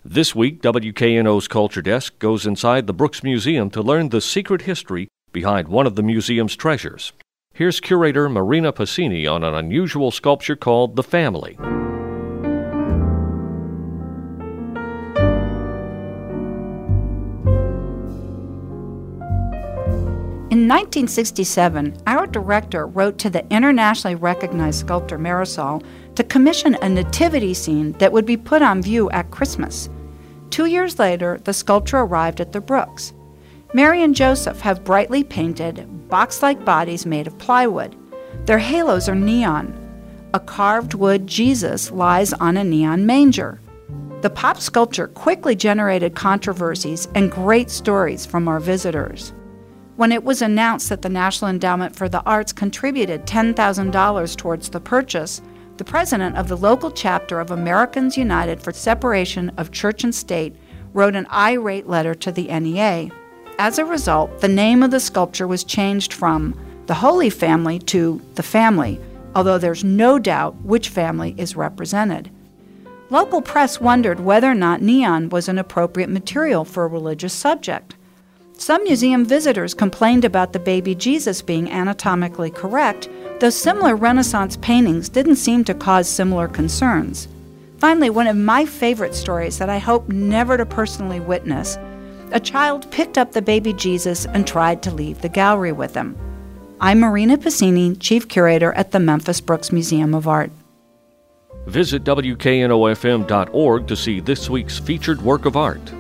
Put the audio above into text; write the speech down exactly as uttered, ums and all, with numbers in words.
This week, W K N O's Culture Desk goes inside the Brooks Museum to learn the secret history behind one of the museum's treasures. Here's curator Marina Pasini on an unusual sculpture called The Family. In nineteen sixty-seven, our director wrote to the internationally recognized sculptor Marisol to commission a nativity scene that would be put on view at Christmas. Two years later, the sculpture arrived at the Brooks. Mary and Joseph have brightly painted, box-like bodies made of plywood. Their halos are neon. A carved wood Jesus lies on a neon manger. The pop sculpture quickly generated controversies and great stories from our visitors. When it was announced that the National Endowment for the Arts contributed ten thousand dollars towards the purchase, the president of the local chapter of Americans United for Separation of Church and State wrote an irate letter to the N E A. As a result, the name of the sculpture was changed from the Holy Family to the Family, although there's no doubt which family is represented. Local press wondered whether or not neon was an appropriate material for a religious subject. Some museum visitors complained about the baby Jesus being anatomically correct, though similar Renaissance paintings didn't seem to cause similar concerns. Finally, one of my favorite stories that I hope never to personally witness, a child picked up the baby Jesus and tried to leave the gallery with him. I'm Marina Pasini, Chief Curator at the Memphis Brooks Museum of Art. Visit W K N O F M dot org to see this week's featured work of art.